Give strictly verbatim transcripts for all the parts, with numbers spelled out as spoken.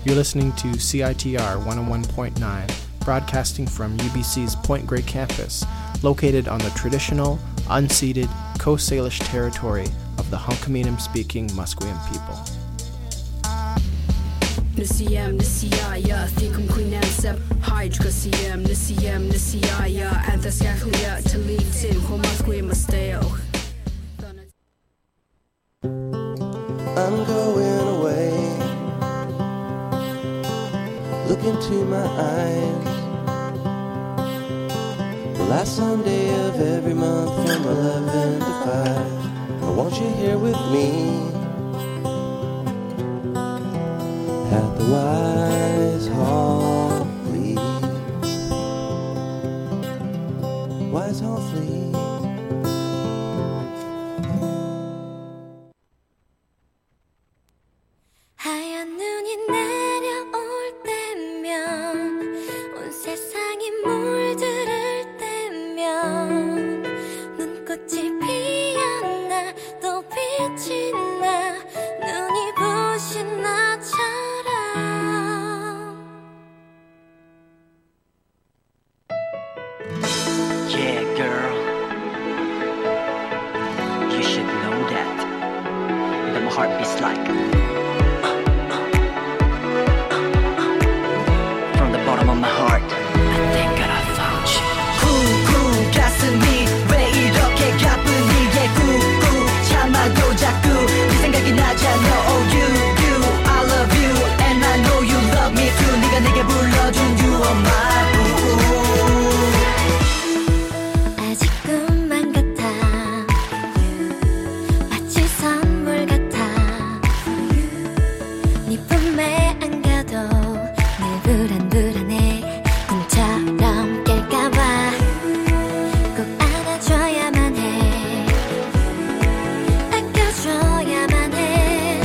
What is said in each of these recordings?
You're listening to C I T R one oh one point nine, broadcasting from U B C's Point Grey campus, located on the traditional, unceded Coast Salish territory of the Hunkaminam-speaking Musqueam people. Nisiyam nisiyaya thikum quinansem hydra siyam nisiyam nisiyaya anthascaclia talitin homasquim masteo. I'm going away. Look into my eyes. The last Sunday of every month from eleven to five. I want you here with me at the Wise Hall Fleet. Wise Hall Fleet. 하얀 눈이 내려올 때면 온 세상이 물들을 때면 눈꽃이 피었나 또 빛이 나 눈이 부신 나처럼 Yeah, girl. You should know that. That my heart beats like from the bottom of my heart. I think that I found you. 쿵쿵 가슴이 왜 이렇게 가뿐히 쿵쿵 참아도 자꾸 네 생각이 나잖아. Oh you, you, I love you and I know you love me too. 네가 내게 불러준 you are my boo. 아직 꿈만 같아 마치 선물 같아 네 품에 안겨도 늘 불안불안해 꿈처럼 깰까봐 꼭 안아줘야만 해 아껴줘야만 해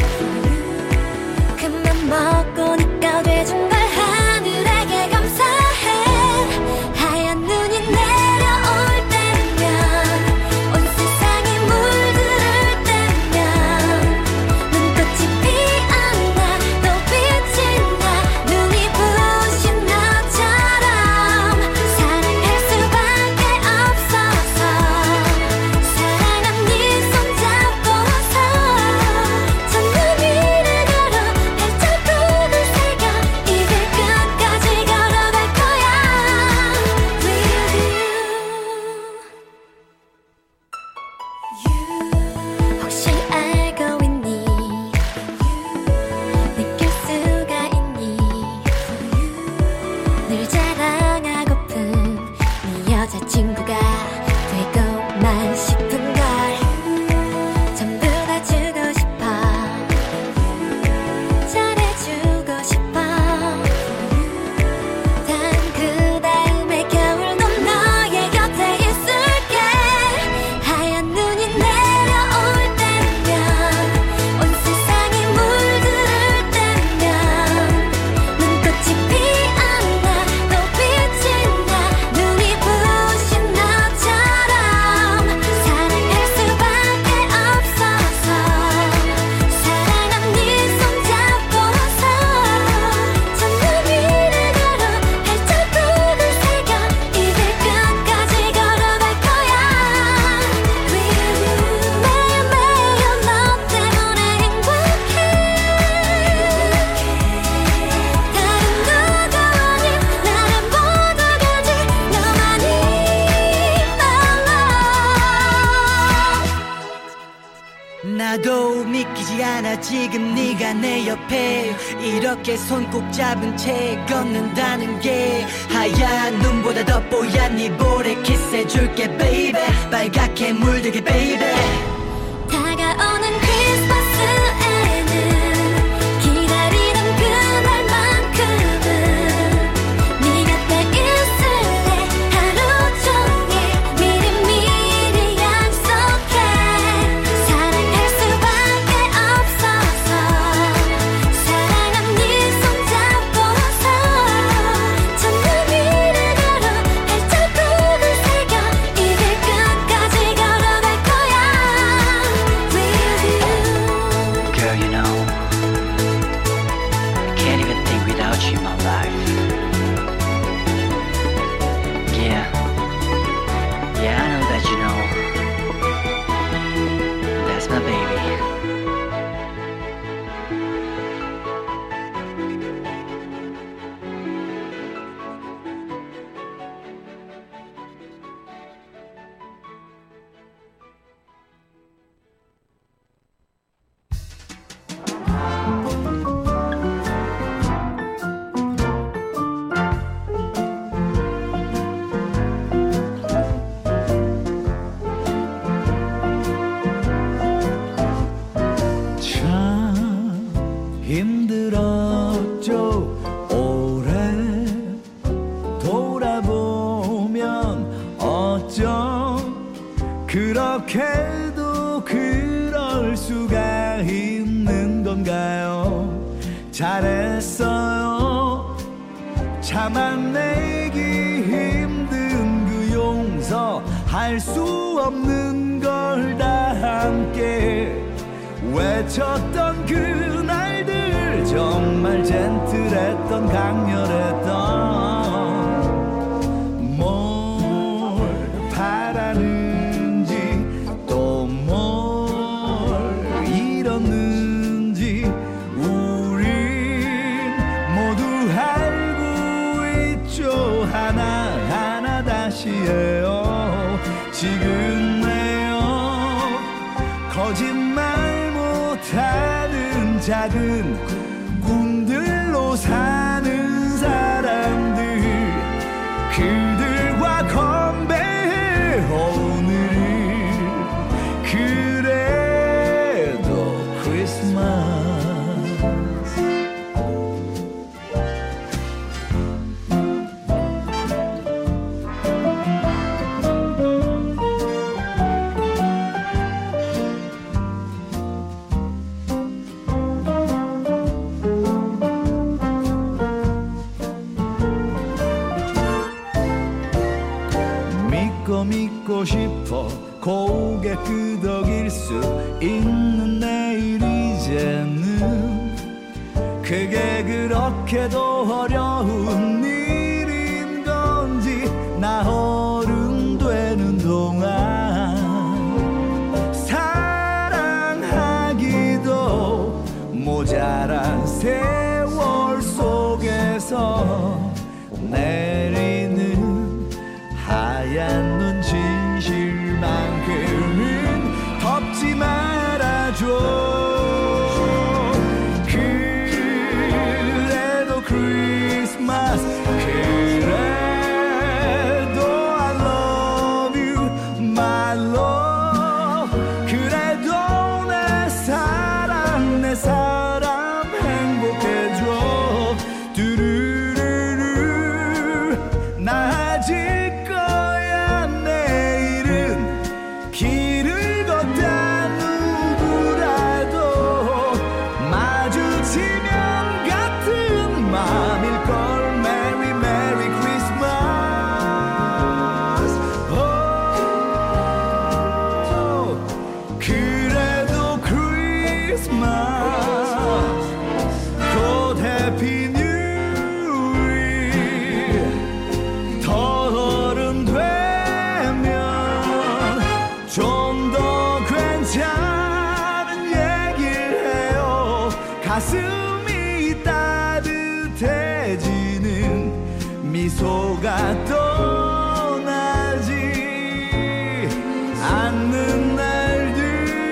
그만 먹고 네가 돼준 걸 하늘에게 감사해 하얀 눈이 내려올 때면 온 세상이 물들을 때면 눈꽃이 피었나 또 빛이 나 눈이 부신 나처럼 사랑할 수밖에 없어서 사랑한 네 손잡고서 전 위를 걸어 발자국을 새겨 이 길 끝까지 걸어갈 거야 With you 혹시 알고 있니 느낄 수가 있니 늘 자랑하고픈 네 여자친구가 되고만 싶은 걸 전부 다 주고 싶어 잘해주고 싶어 단 그 다음에 겨울 넌 너의 곁에 있을게 하얀 눈이 내려올 때면 온 세상이 물들을 때면 눈꽃이 피었나 또 빛이 나 눈이 부신 나처럼 사랑할 수밖에 없어서 사랑한 네 손잡고서 전 위를 걸어 발자국을 새겨 이 길 끝까지 걸어갈 거야 With you 매일매일 너 때문에 행복해 다른 누구 아닌 나를 모두 가진 너만이 my love 나도 믿기지 않아 지금 네가 내 옆에 이렇게 손 꼭 잡은 채 걷는다는 게 하얀 눈보다 더 뽀얀 네 볼에 키스해줄게 baby 빨갛게 물들게 baby 다가오는 크리스마스에는 기다리던 그날만큼은 네 곁에 있을래 하루 종일 미리미리 약속해 사랑할 수밖에 없어서 사랑한 네 손잡고서 전 위를 걸어 발자국을 새겨 이 길 끝까지 걸어갈 거야 힘들었죠. 오래 돌아보면 어쩜 그렇게도 그럴 수가 있는 건가요? 잘했어요. 참아내기 힘든 그 용서 할 수 없는 걸 다 함께 외쳤던 그날들 정말 젠틀했던 강렬했던 뭘 바라는지 또 뭘 잃었는지 우린 모두 알고 있죠. 하나하나 다시 해요. 지금 내요 거짓말 못하는 작은 꿈들로 사는 사람들 그들과 건배해 오늘을 그래도 크리스마스 믿고 싶어 고개 끄덕일 수 있는 내일 이제는 그게 그렇게도 어려운 일인 건지 나 어른 되는 동안 사랑하기도 모자란 세월 속에서 내리는 하얀 눈 진실만큼은 덮지 말아줘. 그래도 크리스마스 그래도 I love you my love 그래도 내 사랑 내 사람 행복해져. 두루루루 나 아직 길을 걷다 누구라도 마주치면 같은 맘일걸. Merry Merry Christmas. oh, 그래도 크리스마스 곧 Happy New Year. 더 어른 되면 좀 더 괜찮은 얘기를 해요. 가슴이 따뜻해지는 미소가 떠나지 않는 날들.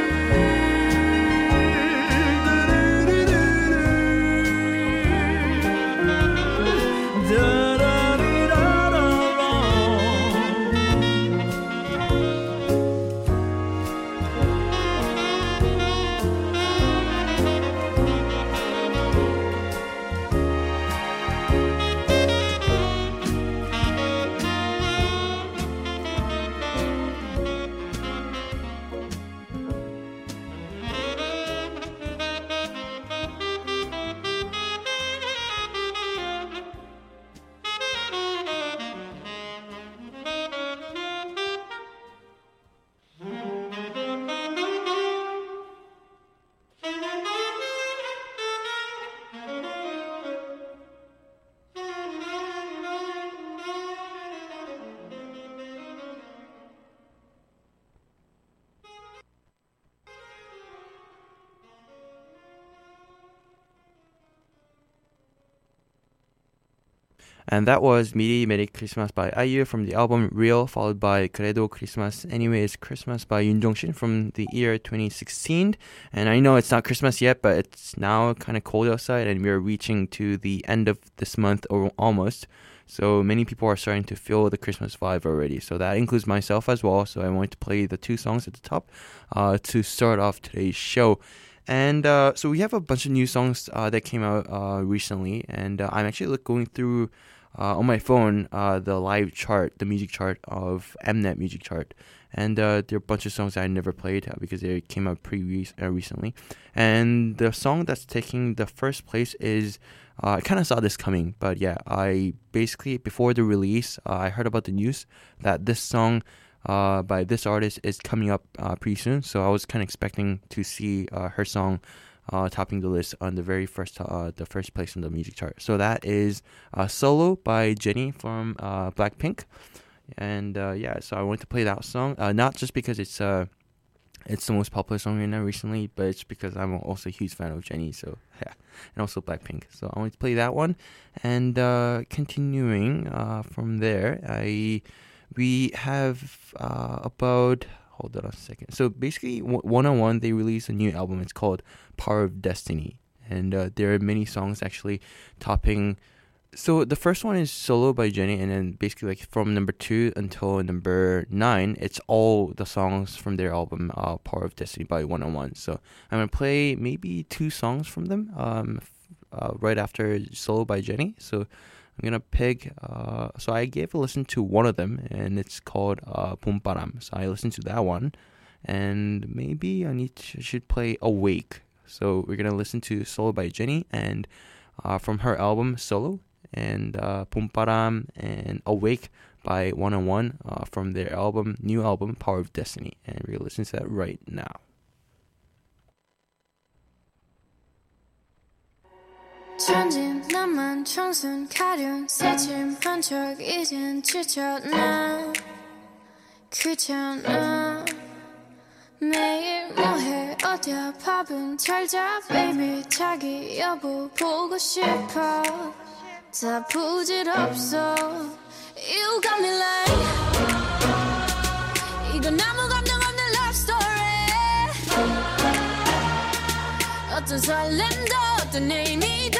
And that was 미리 메리 크리스마스 by I U from the album Real, followed by 그래도 Christmas Anyway is Christmas by Yoon Jong-shin from the year twenty sixteen. And I know it's not Christmas yet, but it's now kind of cold outside and we're reaching to the end of this month or almost. So many people are starting to feel the Christmas vibe already. So that includes myself as well. So I wanted to play the two songs at the top uh, to start off today's show. And uh, so we have a bunch of new songs uh, that came out uh, recently, and uh, I'm actually look, going through uh, on my phone uh, the live chart, the music chart of Mnet Music Chart, and uh, there are a bunch of songs that I never played uh, because they came out pretty re- uh, recently. And the song that's taking the first place is uh, I kind of saw this coming, but yeah, I basically before the release uh, I heard about the news that this song Uh, by this artist is coming up uh, pretty soon, so I was kind of expecting to see uh, her song uh, topping the list on the very first, uh, the first place on the music chart. So that is uh, "Solo" by Jennie from uh, Blackpink, and uh, yeah, so I wanted to play that song, uh, not just because it's uh, it's the most popular song right now recently, but it's because I'm also a huge fan of Jennie, so yeah, and also Blackpink. So I wanted to play that one, and uh, continuing uh, from there, I. We have uh, about, hold on a second. So basically, one oh one, they released a new album. It's called Power of Destiny. And uh, there are many songs actually topping. So the first one is Solo by Jennie. And then basically like from number two until number nine, it's all the songs from their album, uh, Power of Destiny by one oh one. So I'm going to play maybe two songs from them um, uh, right after Solo by Jennie. So I'm gonna pick. Uh, so I gave a listen to one of them, and it's called uh, 봄바람. So I listened to that one, and maybe I need to, should play Awake. So we're gonna listen to Solo by Jennie, and uh, from her album Solo, and uh, 봄바람 and Awake by one oh one uh, from their album, new album Power of Destiny, and we're gonna listen to that right now. 천진 나만 청순 가련 새침한 척 이젠 지쳤나 귀찮아 매일 뭐해 어디야 밥은 잘자 baby 자기 여보 보고 싶어 다 부질없어 You got me like 이건 아무 감정 없는 love story 어떤 설렘도 어떤 의미도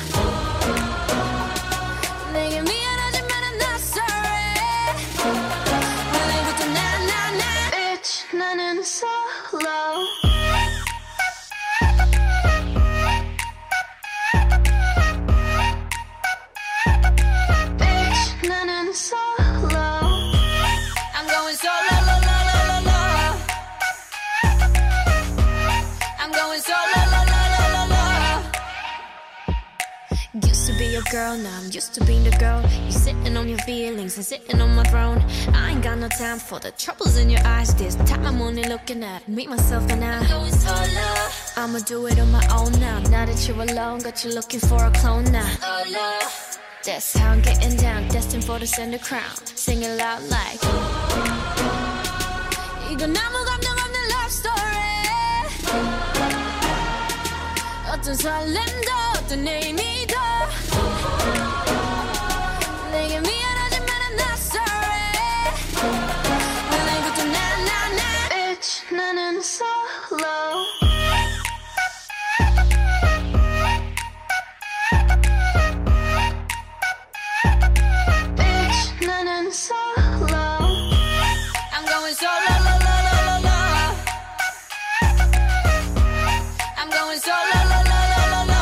내게 미안하지만 I'm not sorry 오늘부터 나나나 Bitch 나는 solo Bitch 나는 solo I'm going solo lo, lo, lo, lo, lo. I'm going solo lo, lo, lo, lo, lo. Used to be your girl, now I'm used to being the girl. You sitting on your feelings and sitting on my throne. I ain't got no time for the troubles in your eyes. This time I'm only looking at me, myself, and I. I'ma do it on my own now. Now that you're alone, got you looking for a clone now. That's how I'm getting down, destined for the center crown. Sing it loud like 이건 아무 감정 없는 love story 어떤 설렘도 어떤 의미도 내게 미안하지만 I'm not sorry 오늘부터 나나나 Bitch 나는 solo Bitch 나는 solo I'm going solo lo, lo, lo, lo, lo. I'm going solo lo, lo, lo, lo, lo.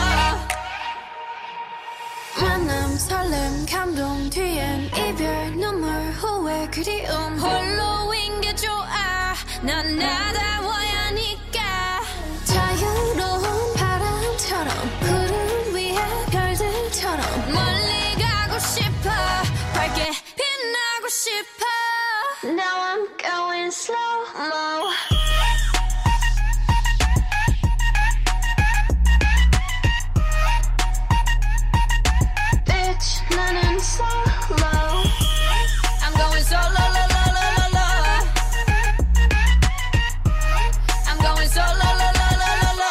만남 설렘 감동 뒤엔 이별 눈물 후회 그리움 홀로인 게 좋아 난 나다워야 하니까 자유로운 바람처럼 구름 위에 별들처럼 멀리 가고 싶어 밝게 빛나고 싶어 Now I'm going slow-mo Bitch, 나는 solo I'm going solo, lo, lo, lo, lo, lo. I'm going solo, lo, lo, lo, lo, lo.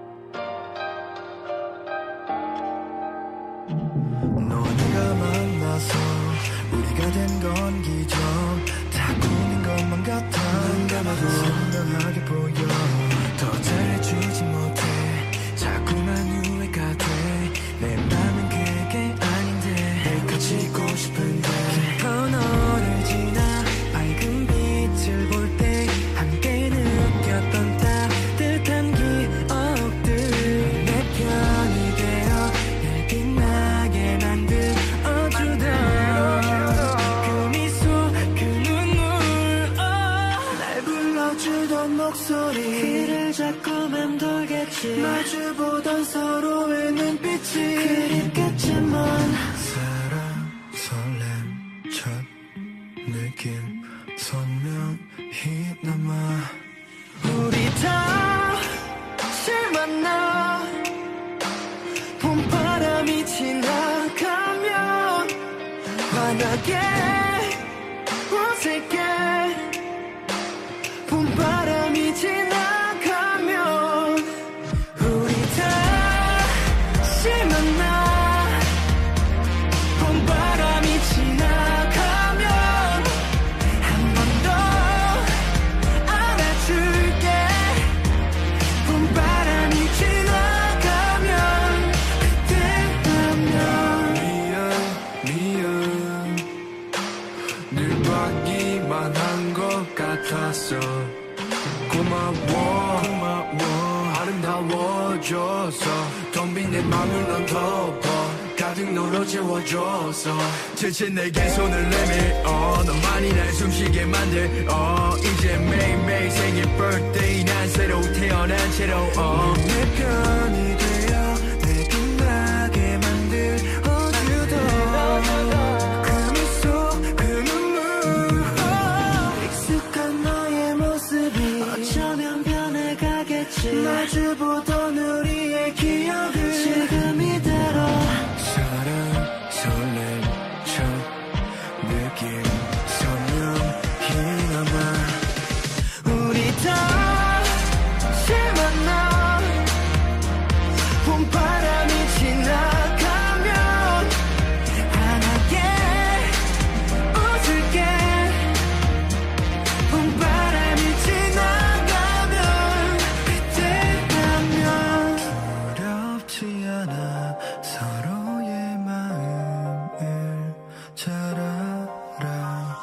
너 네가 만나 와서 우리가 된 건 기적 다 꿈인 것만 같아 눈 감아도 선명하게 보여 더 잘해주지 못해 자꾸만 후회가 돼 내 맘은 그게 아닌데 늘 가지고 싶은데 깊은 너를 지나 밝은 빛을 볼 때 함께 느꼈던 따뜻한 기억들 내 편이 되어 날 빛나게 만들어주던 그 미소 그 눈물 날 불러주던 목소리 귀를 자꾸만 돌겠지 마주보던 서로의 눈빛이 그립겠지만 사랑 설렘 첫 느낌 선명히 남아 우리 다시 만나 봄바람이 지나가면 환하게 어색해 봄바람이 지나가면 우리 다시 만나 봄바람이 지나가면 한 번 더 안아줄게 봄바람이 지나가면 그때라면 미안 미안 늘 받기만 한 것 같았어 고마워 고마워 아름다워져서 텅 빈 내 맘을 넌 덮어 가득 너로 채워줘서 지친 내게 손을 내밀어 너만이 날 숨쉬게 만들어 이제 매일매일 생일 birthday 난 새로 태어난 채로 어. 내 편이 되어 내 빛나게 만들어주던 그 미소 그 눈물 익숙한 너의 모습이 어쩌면 변해가겠지 마주보던 우리의 기억을 지금 이대로 사랑 설렘 첫 느낌 선명히 남아 우리 다시 만나 봄바람이 지나가면 환하게 웃을게 봄바람이 지나가면 그때라면 두렵지 않아 서로의 마음을 잘 알아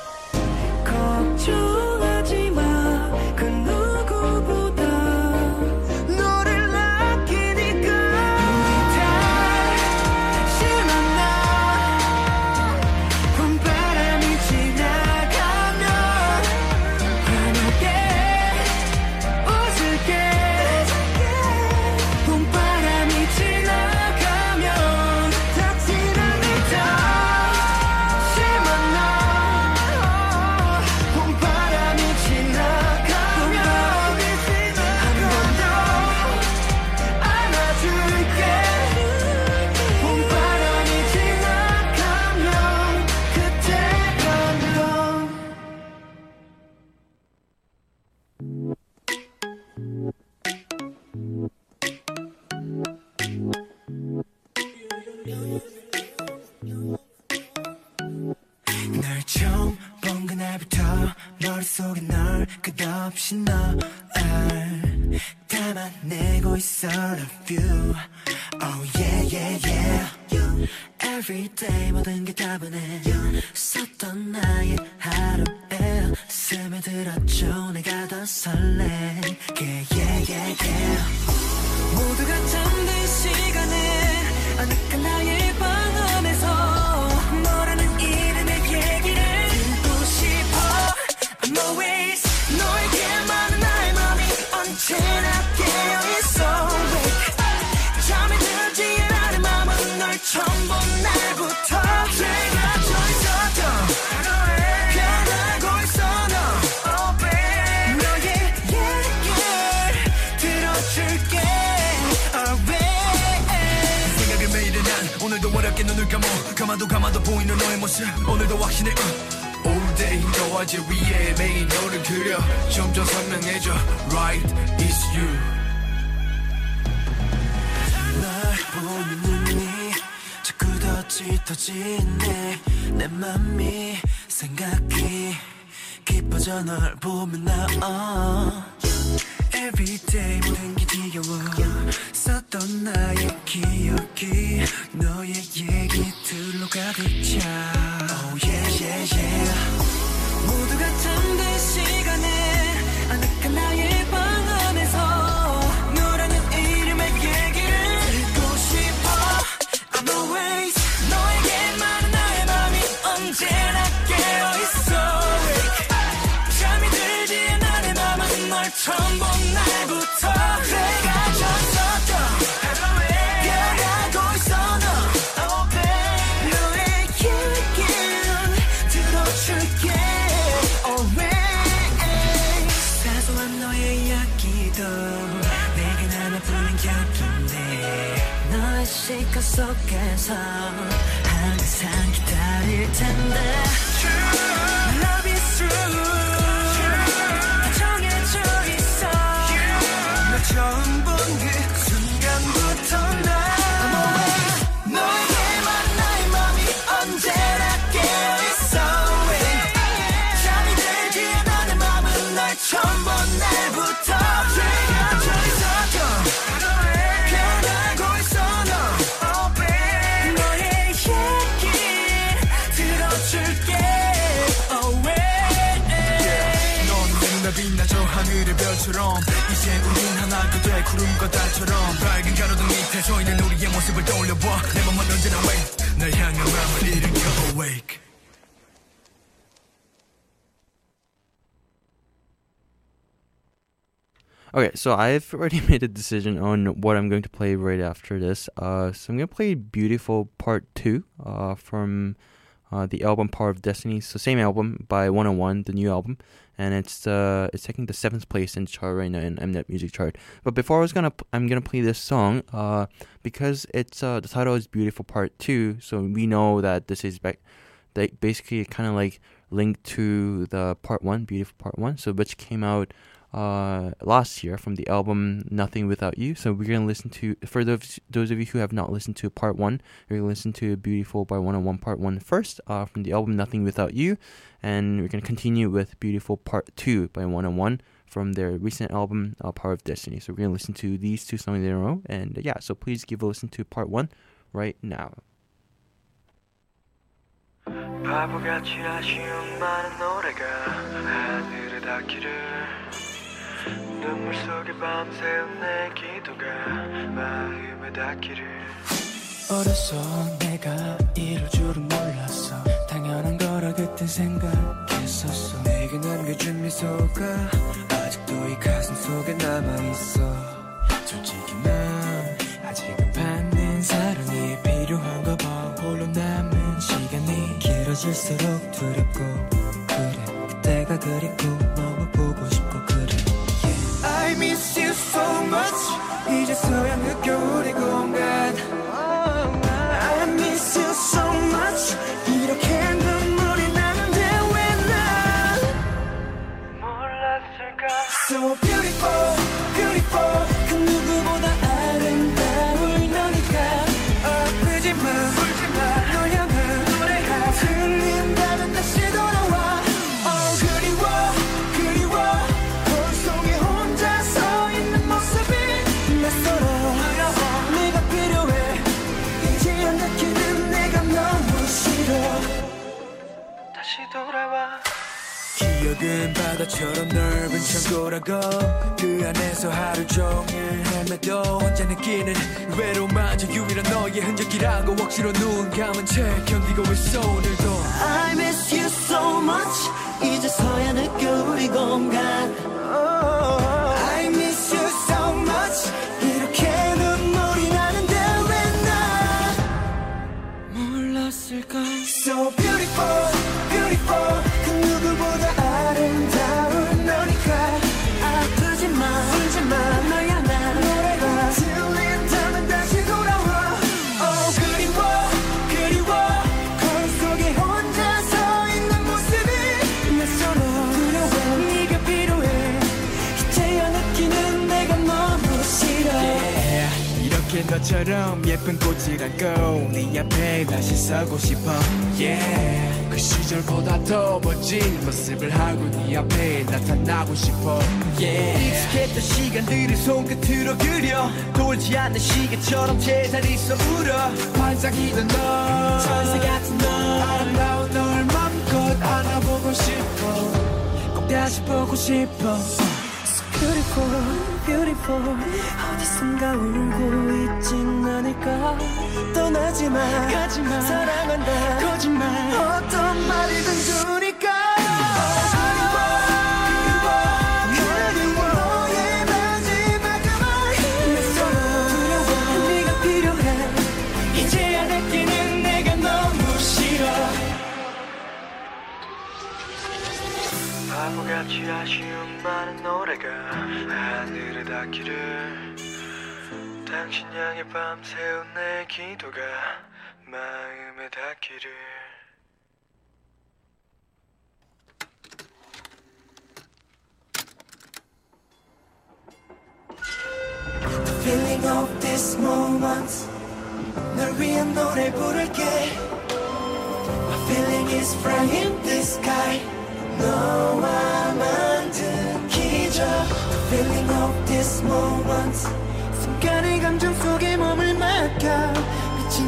걱정하지 마 그 누구보다 너를 아끼니까 우리 다시 만나 봄바람이 지나가면 환하게 웃을게 봄바람이 지나가면 다치는 이 다시 만나 봄바람이 지나가면 한 번 더 안아줄게 봄바람이 지나가면 그때라면 널 처음 본 그날부터 머릿속에 널 끝없이 너를 담아내고 있어 love you oh yeah yeah yeah every day 모든 게 따분해 썼던 나의 하루에 스며들었죠 내가 더 설레게 yeah yeah yeah 모두가 잠든 시간에 어느덧 나의 방 안에서 너라는 이름의 얘기를 듣고 싶어 I'm always 너에게만 나의 맘이 언제나 깨어있어 잠이 들지 않은 맘은 널 처음 본 날부터 내가 져 있었던 변하고 있어 너 oh baby 너의 얘기를 들어줄게 oh baby 생각을 매일은 난 오늘도 어렵게 눈을 감어 감아도 감아도 보이는 너의 모습 오늘도 확신해 uh. All day 너와 제 위에 매일 너를 그려 점점 선명해져 Right, it's you 날 보는 눈이 자꾸 더 짙어지네 내 맘이 생각이 깊어져 널 보면 나 uh. Everyday 모든 게 지겨워 썼던 나의 기억이 너의 얘기들로 가득 차 Oh yeah yeah yeah 모두가 잠든 시간에 아늑한 나의 방 안에서 너라는 이름의 얘기를 듣고 싶어 I'm always 너에게만 나의 맘이 언제나 깨어있어 잠이 들지 않아 내 맘은 널 처음 본 날부터 내가 졌었던 변하고 있어 너 Oh baby 너의 얘기를 들어줄게 Always 사소한 너의 이야기도 내게 하나뿐인 곁인데 너의 시간 속에서 항상 기다릴 텐데 True Love is true 다 정해져 있어 너 처음 본 그 순간부터 나 I'm always 너에게만 나의 맘이 언제나 깨어있어 잠이 들지 않아 내 맘은 널 처음 본 날부터 내가 저 있었던 변하고 있어 너 Oh baby 너의 얘기 들어줄게 Always 넌 맨날 빛나죠 하늘의 별처럼 이젠 우린 하나가 돼 구름과 달처럼 밝은 가로등 밑에 서 있는 우리의 모습을 떠올려봐 내 맘은 언제나 wait 널 향한 맘을 일으켜 awake Okay, so I've already made a decision on what I'm going to play right after this. Uh, so I'm going to play Beautiful Part two uh, from uh, the album Power of Destiny. So same album by one oh one, the new album. And it's uh, it's taking the seventh place in the chart right now in Mnet Music Chart. But before I was gonna, I'm gonna play this song uh, because it's uh, the title is Beautiful Part two. So we know that this is back, like basically kind of like linked to the Part one, Beautiful Part one. So which came out uh last year from the album Nothing Without You. So we're gonna listen to, for those those of you who have not listened to part one, we're gonna listen to Beautiful by one oh one part one first uh from the album Nothing Without You, and we're gonna continue with Beautiful Part two by one oh one from their recent album uh, Power of Destiny. So we're gonna listen to these two songs in a row, and uh, yeah, so please give a listen to part one right now. 바보같이 아쉬운 많은 노래가 하늘에 닿기를 눈물 속에 밤새운 내 기도가 마음에 닿기를 어려서 내가 이럴 줄은 몰랐어 당연한 거라 그땐 생각했었어 내게 남겨준 미소가 아직도 이 가슴 속에 남아있어 솔직히 난 아직은 받는 사랑이 필요한가 봐 홀로 남은 시간이 길어질수록 두렵고 그래 그때가 그립고 너무 보고 싶고 그래 I miss you so much 이제서야 느껴 우리 공간 I miss you so much 이렇게 눈물이 나는데 왜 난 몰랐을까 So beautiful, beautiful 그 누구보다 아름다운 너니까 아프지마, 울지마 널 향한 노래가 들린다면 다시 돌아와 Oh 그리워, 그리워 거울 속에 혼자 서 있는 모습이 낯설어 네가 필요해 이제야 느끼는 내가 너무 싫어 다시 돌아와 기억은 바다처럼 넓은 창고라고 그 안에서 하루 종일 헤매도 혼자 느끼는 외로움마저 유일한 너의 흔적이라고 억지로 눈 감은 채 견디고 있어 오늘도 I miss you so much 이제서야 느껴 우리 공간 I miss you so much 이렇게 눈물이 나는데 왜 난 몰랐을까 So beautiful, beautiful 그 누구보다 아름다운 너니까 아프지마, 울지마 널 향한 노래가 들린다면 다시 돌아와 Oh 그리워, 그리워 거울 속에 혼자 서 있는 모습이 낯설어 두려워 네가 필요해 이제야 이렇게 너처럼 예쁜 꽃이라고 네 앞에 다시 서고 싶어 yeah. 그 시절보다 더 멋진 모습을 하고 네 앞에 나타나고 싶어 yeah. 익숙했던 시간들을 손끝으로 그려 돌지 않는 시계처럼 제자리 서 울어 반짝이던 너 천사 같은 너 아름다운 널 맘껏 안아보고 싶어 꼭 다시 보고 싶어 Beautiful, beautiful 어디선가 울고 있진 않을까 떠나지마 가지마 사랑한다 거짓말 어떤 말이든 좋으니까 바보같이 아쉬운 많은 노래가 하늘에 닿기를 당신 향해 밤새운 내 기도가 마음에 닿기를 The feeling of this moment 널 위한 노래 부를게 My feeling is bright in the sky 너와 만든 기적 The feeling of this moment 순간의 감정 속에 몸을 맡겨 빛이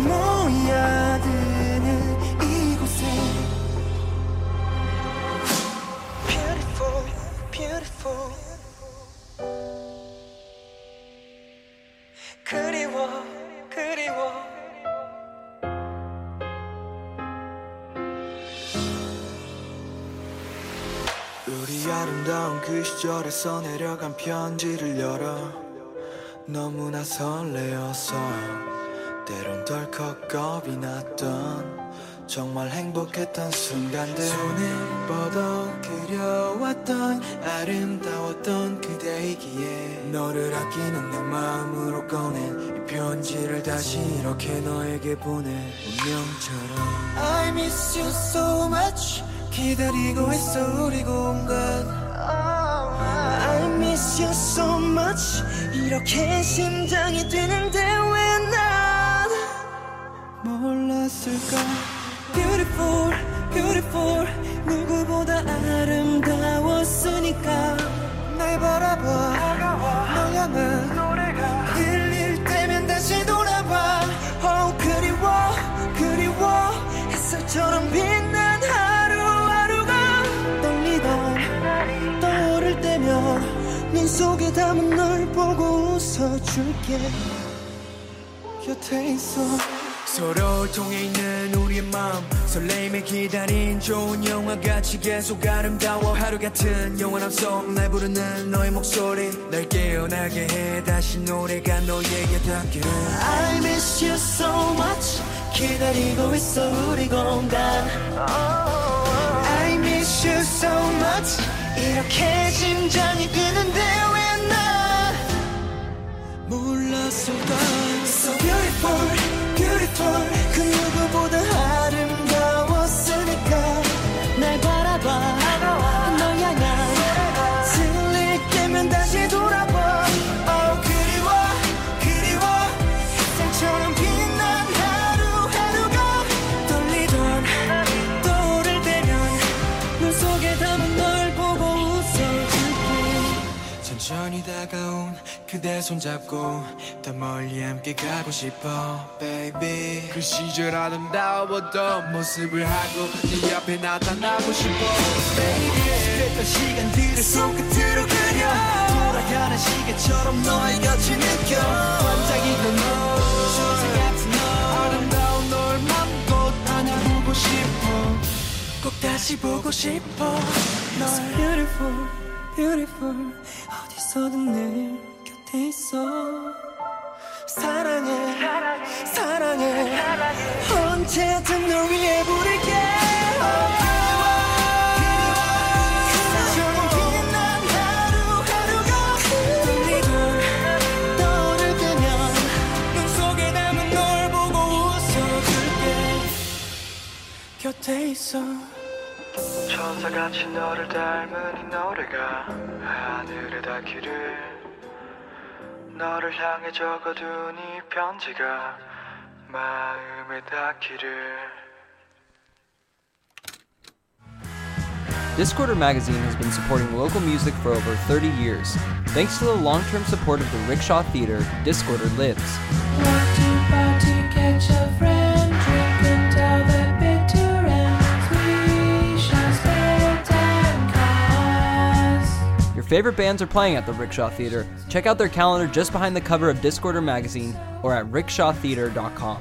모여드는 이곳에 Beautiful, beautiful 그리워, 그리워 우리 아름다운 그 시절에서 내려간 편지를 열어 너무나 설레어서 때론 덜컥 겁이 났던 정말 행복했던 순간들 손에 뻗어 그려왔던 아름다웠던 그대이기에 너를 아끼는 내 마음으로 꺼낸 이 편지를 다시 이렇게 너에게 보내 운명처럼 I miss you so much 기다리고 있어 우리 공간 I miss you so much 이렇게 심장이 뛰는데 왜 난 몰랐을까 Beautiful, beautiful 누구보다 아름다웠으니까 날 바라봐 널 향한 노래가 들릴 때면 다시 돌아봐 Oh 그리워 그리워 햇살처럼 빛난 하루하루가 떨리던 떠오를 때면 눈 속에 담은 널 보고 웃어줄게 곁에 있어 서로 통해 있는 우리의 마음 설레임에 기다린 좋은 영화같이 계속 아름다워 하루 같은 영원한 속 날 부르는 너의 목소리 날 깨어나게 해 다시 노래가 너에게 닿기를 I miss you so much 기다리고 있어 우리 공간 I miss you so much 이렇게 심장이 뛰는데 왜 난 몰랐을까 So beautiful, beautiful 그 누구보다 아름다웠으니까 날 바라봐 널 향한 들릴 때면 다시 돌아봐 Oh 그리워 그리워 햇살처럼 빛난 하루하루가 떨리던 떠오를 때면 눈 속에 담은 널 보고 웃어줄게 천천히 다가온 그대 손잡고 더 멀리 함께 가고 싶어 baby 그 시절 아름다웠던 모습을 하고 네 앞에 나타나고 싶어 baby 그랬던 시간들을 손끝으로 그려 돌아가는 시계처럼 너의 곁을 느껴 반짝이던 너 천사 같은 너 아름다운 널 맘껏 안아보고 싶어 꼭 다시 보고 싶어 널 Beautiful, beautiful 어디서든 내 곁에 있어 사랑해 사랑해 언제든 널 위해 부를게 그대처럼 빛난 하루하루가 떨리던 떠오를 때면 눈 속에 담은 널 보고 웃어줄게 곁에 있어 천사같이 너를 닮은 이 노래가 하늘에 닿기를 너를 향해 적어둔 이 편지가 마음에 닿기를. Discorder Magazine has been supporting local music for over thirty years. Thanks to the long-term support of the Rickshaw Theater, Discorder lives. Want to party, catch a friend, drink until the bitter ends. We shall spend time cause. Your favorite bands are playing at the Rickshaw Theater. Check out their calendar just behind the cover of Discorder Magazine or at rickshaw theater dot com.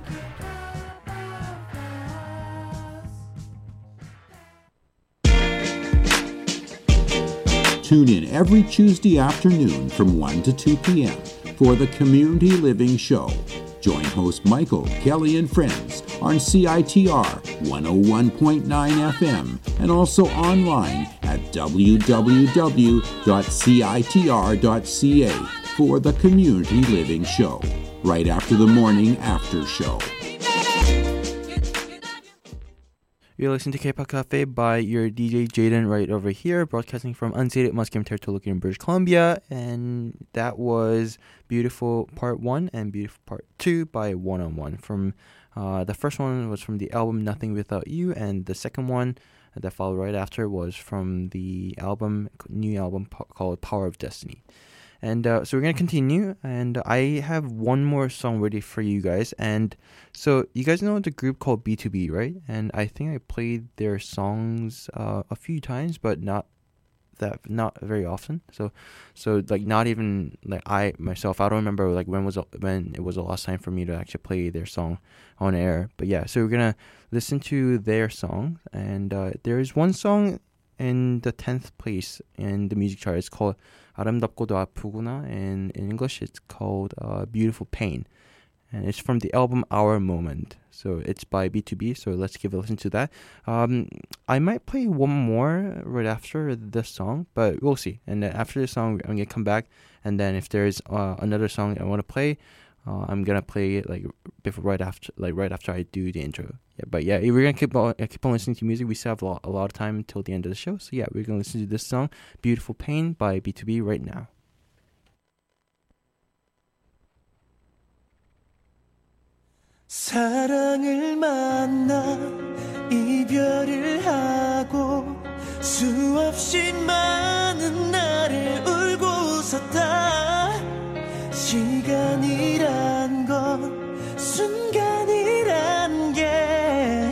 Tune in every Tuesday afternoon from one to two p.m. for the Community Living Show. Join host Michael, Kelly, and friends on C I T R one oh one point nine F M and also online at w w w dot c i t r dot c a for the Community Living Show, right after the morning after show. You're listening to K-Pop Cafe by your D J Jaden right over here, broadcasting from unceded Musqueam territory located in British Columbia. And that was Beautiful Part one and Beautiful Part two by One on One. From uh, the first one was from the album Nothing Without You, and the second one that followed right after was from the album, new album called Power of Destiny. And uh, so we're going to continue, and I have one more song ready for you guys. And so you guys know the group called B two B, right? And I think I played their songs uh, a few times, but not that not very often. So so like not even like I myself, I don't remember like when was when it was the last time for me to actually play their song on air. But yeah, so we're going to listen to their song, and uh, there is one song in the tenth place in the music chart. It's called 아름답고도 아프구나, and in English it's called uh, Beautiful Pain, and it's from the album Our Moment. So it's by B two B, so let's give a listen to that. Um, I might play one more right after this song, but we'll see. And then after this song, I'm going to come back, and then if there's uh, another song I want to play, Uh, I'm gonna play it like before, right after, like right after I do the intro. Yeah, but yeah, we're gonna keep on keep on listening to music. We still have a lot, a lot of time until the end of the show. So yeah, we're gonna listen to this song, "Beautiful Pain" by B two B right now. 사랑을 만나 이별을 하고 수없이 많은 날을 울고 웃었다. 시간이란 건 순간이란 게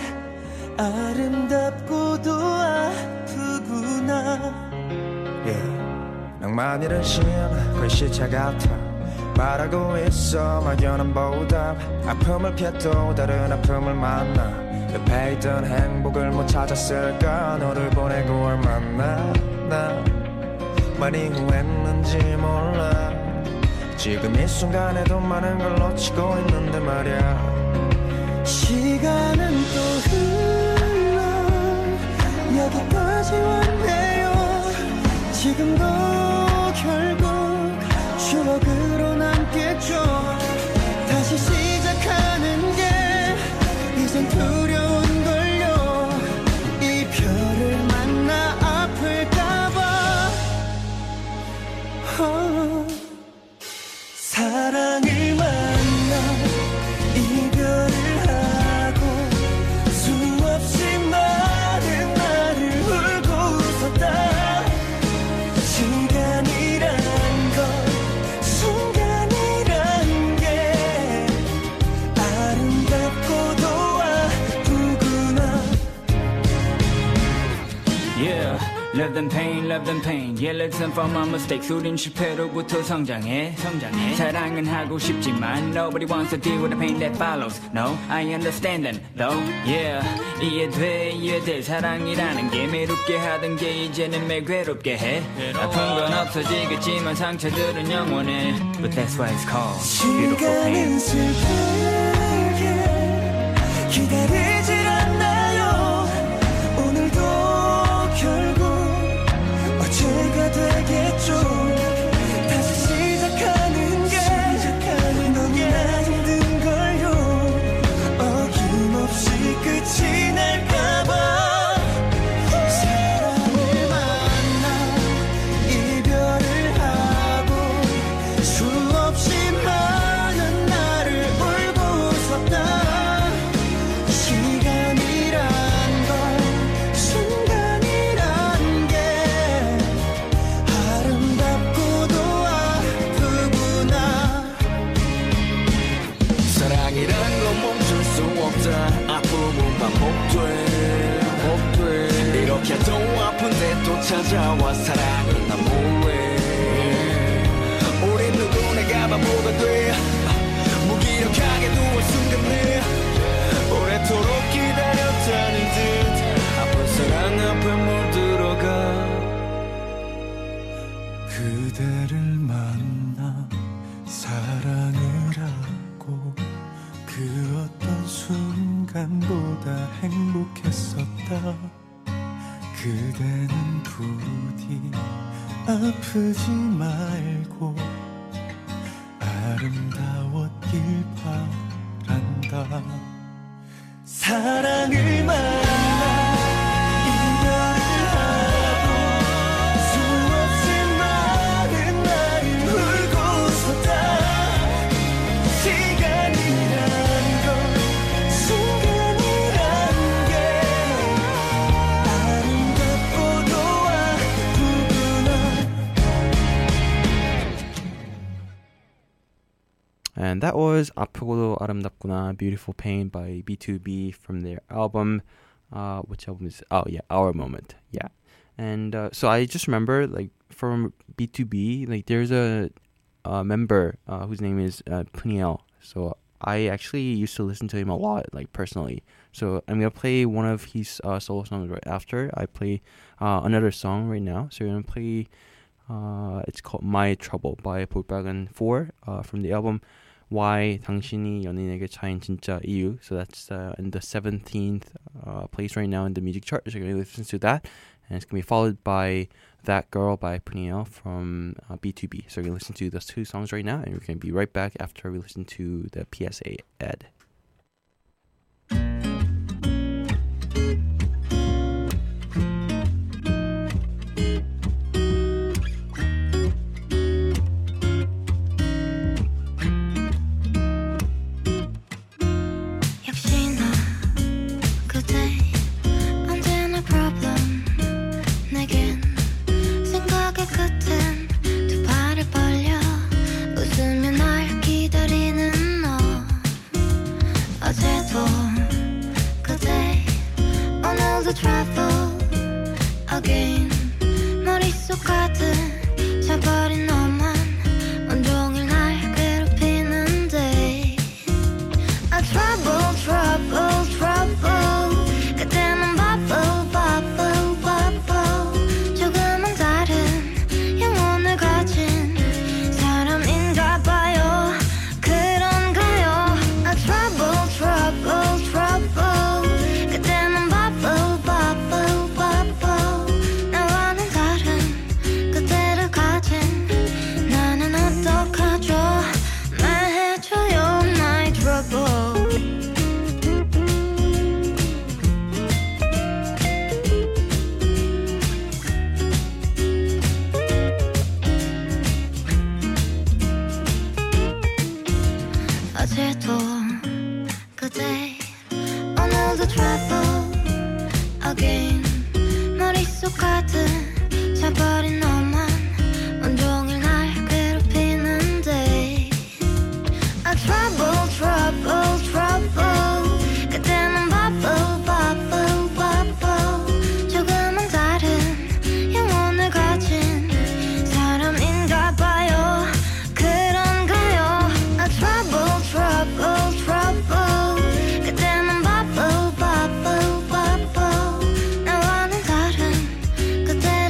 아름답고도 아프구나. yeah. 낭만이란 신 글씨체 같아. 말하고 있어 막연한 보답. 아픔을 피해도 다른 아픔을 만나. 옆에 있던 행복을 못 찾았을까. 너를 보내고 얼마나 나 많이 후회했는지 몰라. 지금 이 순간에도 많은 걸 놓치고 있는데 말야. 시간은 또 흘러 여기까지 왔네요. 지금도 결국 추억으로 남겠죠. 다시 시작하는 게 이젠 두려운걸요. 이별을 만나 아플까봐. oh. 사랑을 만나 이별을 하고 수없이 많은 날을 울고 웃었다. 시간이란 건 순간이란 게 아름답고도 아프구나. Yeah. Love them pain, love them pain. Yeah, lesson from my mistakes. 우린 실패로부터 성장해, 성장해. 사랑은 하고 싶지만 nobody wants to deal with the pain that follows. No, I understand them, though. Yeah, 이해돼, 이해돼. 사랑이라는 게 매롭게 하던 게 이제는 매일 괴롭게 해. 아픈 건 없어지겠지만 상처들은 영원해. But that's why it's called beautiful pain. 시간은 슬프게 기다리질 않나요. 오늘도 결국 어제가 되겠죠. 다시 시작하는 게 너무나 힘든걸요. 어김없이 끝이 날까봐. 사랑을 만나 이별을 하고 수없이 찾아와 사랑은 나 뭐해 우린 누구나가 바보가 돼 무기력하게 누워 순간 내 오래도록 기다렸다는 듯 아픈 사랑 앞에 물들어가 그대를 만나 사랑을 하고 그 어떤 순간보다 행복했었다 그대는 부디 아프지 말고 아름다웠길 바란다 사랑을 만나 이별을 하고 수없이 많은 날 울고 웃었다 시간이란 건 순간이란 게 아름답고도 아프구나 And that was 아프고도 아름답구나, Beautiful Pain by B two B from their album. Uh, which album is? Oh yeah, Our Moment. Yeah, and uh, so I just remember like from B two B, like there's a, a member uh, whose name is uh, Puniel. So I actually used to listen to him a lot, like personally. So I'm gonna play one of his uh, solo songs right after I play uh, another song right now. So we're gonna play. Uh, it's called My Trouble by 볼빨간 four uh, from the album Why 당신이 연인에게 차인 진짜 이유. So that's uh, in the seventeenth uh, place right now in the music chart. So you're going to listen to that. And it's going to be followed by That Girl by Puniel from uh, B two B. So we're going to listen to those two songs right now. And we're going to be right back after we listen to the P S A ad. 그대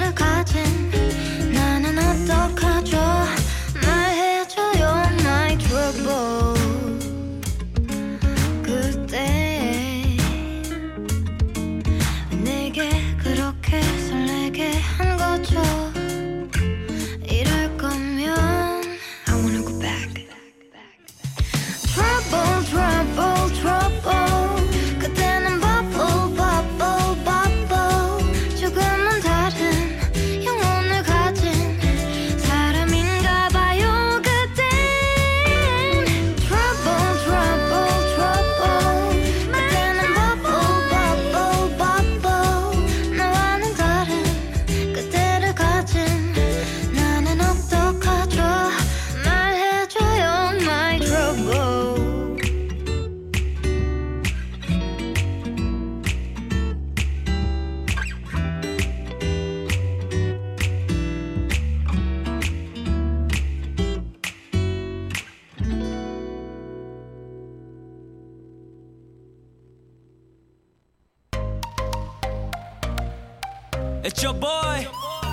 It's your boy.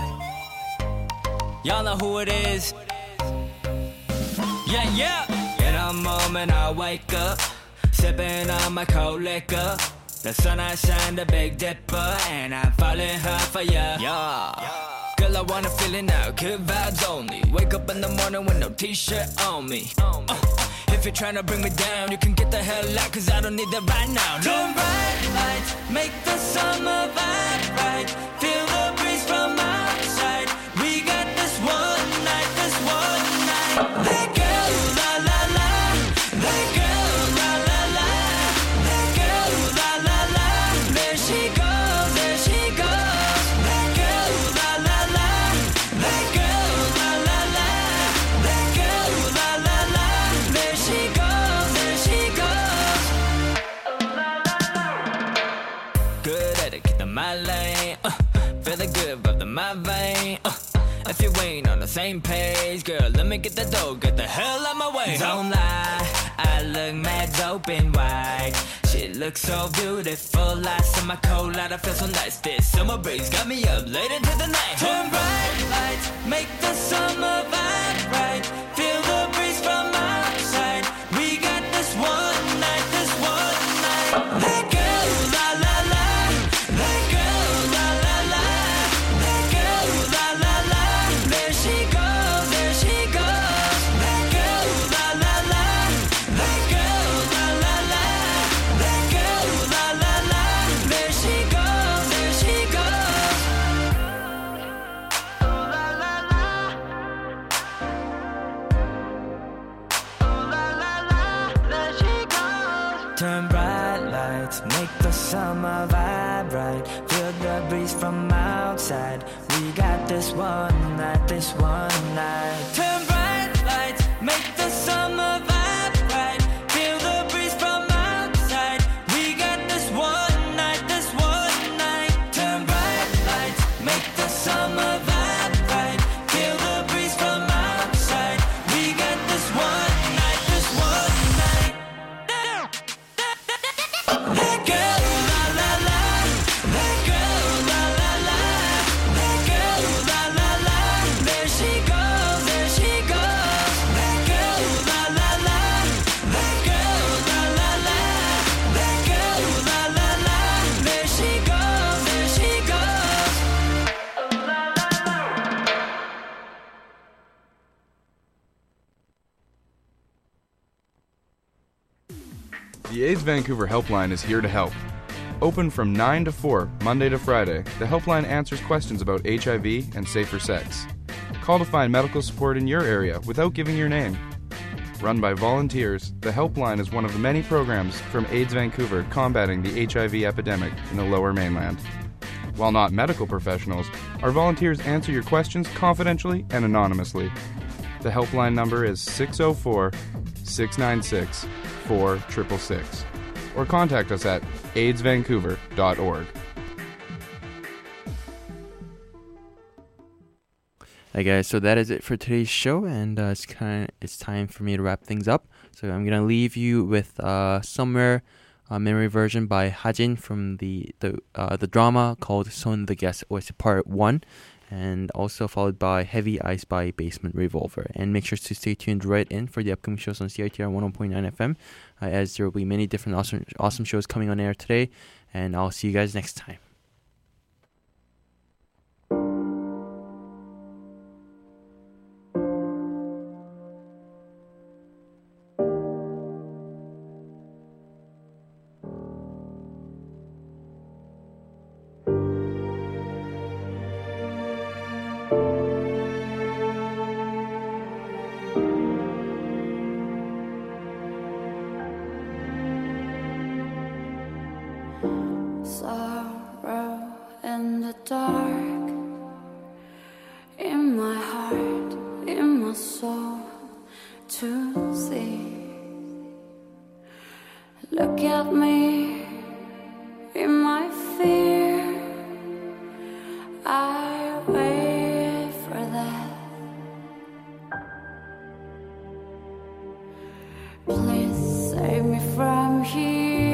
Y'all know who it is. Yeah, yeah. In a moment I wake up, sipping on my cold liquor. The sun I shine, the Big Dipper, and I'm falling hard for ya. Yeah. Girl, I wanna feel it now, good vibes only. Wake up in the morning with no t-shirt on me. Uh, if you're trying to bring me down, you can get the hell out, cause I don't need that right now. No. Turn bright lights, make the summer vibe right. Feel the breeze from outside. We got this one night, this one night. That girl, la la la. That girl, la la la. That girl, la la la. There she goes, there she goes. That girl, la la la. That girl, la la la. That girl, la la la. There she goes, there she goes. Good etiquette in my lane. Uh, feeling good, but the my vein. Uh, if you ain't on the same page, girl, let me get the dough, get the hell out my way. Don't lie, I look mad dope in white. She looks so beautiful, last in my cold light, I feel so nice. This summer breeze got me up late into the night. Turn bright lights, make the summer vibe right. Feel the breeze from outside. We got this one night, this one night. That girl, la la la. That girl, la la la. That girl, la la la. There she goes, there she goes. That girl, la la la. That girl, la la la. That girl, la la la. There she goes, there she goes. Oh la la la. Oh la la la. There she goes. Turn bright lights, make the summer vibe right. Feel the breeze from outside. We got this one night, this one night. Turn bright lights, make the summer vibe right. Feel the breeze from outside. We got this one night, this one night. Turn bright lights, make the summer vibe right. Feel the breeze from outside. We got this one night, this one night. That girl, la la la. That girl, la la la. That girl, la la la. There she goes, there she goes. That girl, la la la. That girl, la la la. That girl, la la la. There she goes, there she goes. The AIDS Vancouver Helpline is here to help. Open from nine to four, Monday to Friday, the helpline answers questions about H I V and safer sex. Call to find medical support in your area without giving your name. Run by volunteers, the helpline is one of the many programs from AIDS Vancouver combating the H I V epidemic in the Lower Mainland. While not medical professionals, our volunteers answer your questions confidentially and anonymously. The helpline number is six oh four, six nine six, four six six six or contact us at aids vancouver dot org. Hey guys, so that is it for today's show, and uh, it's kind of it's time for me to wrap things up. So I'm gonna leave you with uh, Somewhere uh, memory version by Hajin from the the uh, the drama called Son the Guest O S T Part One, and also followed by Heavy Ice by Basement Revolver. And make sure to stay tuned right in for the upcoming shows on C I T R one oh one point nine F M, uh, as there will be many different awesome awesome shows coming on air today. And I'll see you guys next time. Sorrow in the dark, in my heart, in my soul, to see. Look at me, in my fear, I wait for that. Please save me from here.